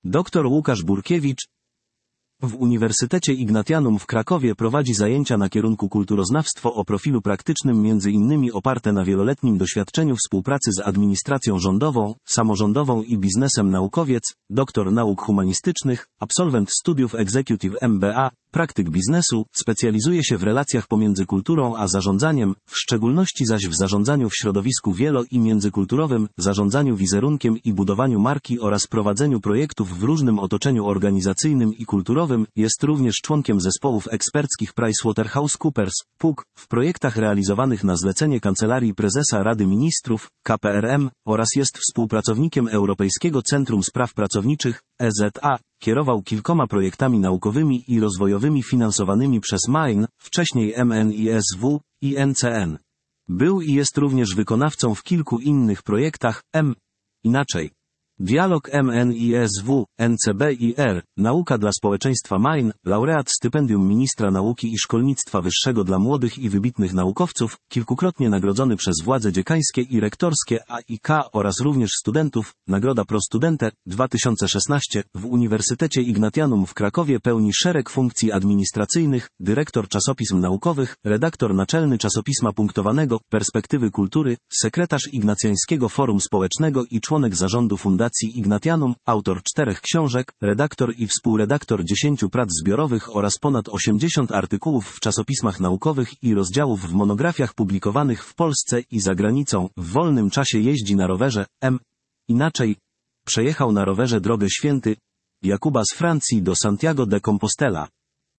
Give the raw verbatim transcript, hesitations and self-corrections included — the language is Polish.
Dr Łukasz Burkiewicz w Uniwersytecie Ignatianum w Krakowie prowadzi zajęcia na kierunku kulturoznawstwo o profilu praktycznym, między innymi oparte na wieloletnim doświadczeniu współpracy z administracją rządową, samorządową i biznesem. Naukowiec, doktor nauk humanistycznych, absolwent studiów Executive M B A, praktyk biznesu, specjalizuje się w relacjach pomiędzy kulturą a zarządzaniem, w szczególności zaś w zarządzaniu w środowisku wielo- i międzykulturowym, zarządzaniu wizerunkiem i budowaniu marki oraz prowadzeniu projektów w różnym otoczeniu organizacyjnym i kulturowym. Jest również członkiem zespołów eksperckich PricewaterhouseCoopers, P U C, w projektach realizowanych na zlecenie Kancelarii Prezesa Rady Ministrów, K P R M, oraz jest współpracownikiem Europejskiego Centrum Spraw Pracowniczych, E Z A. Kierował kilkoma projektami naukowymi i rozwojowymi finansowanymi przez M A I N, wcześniej M N I S W i N C N. Był i jest również wykonawcą w kilku innych projektach, M. Inaczej. Dialog M N I S W, N C B I R, Nauka dla społeczeństwa M A I N, laureat stypendium Ministra Nauki i Szkolnictwa Wyższego dla młodych i wybitnych naukowców, kilkukrotnie nagrodzony przez władze dziekańskie i rektorskie A I K oraz również studentów, Nagroda Pro Studente, dwa tysiące szesnaście, w Uniwersytecie Ignatianum w Krakowie pełni szereg funkcji administracyjnych, dyrektor czasopism naukowych, redaktor naczelny czasopisma punktowanego, Perspektywy Kultury, sekretarz Ignacjańskiego Forum Społecznego i członek zarządu Fundacji Ignatianum, autor czterech książek, redaktor i współredaktor dziesięciu prac zbiorowych oraz ponad osiemdziesięciu artykułów w czasopismach naukowych i rozdziałów w monografiach publikowanych w Polsce i za granicą. W wolnym czasie jeździ na rowerze. M. Inaczej. Przejechał na rowerze Drogę Święty Jakuba z Francji do Santiago de Compostela.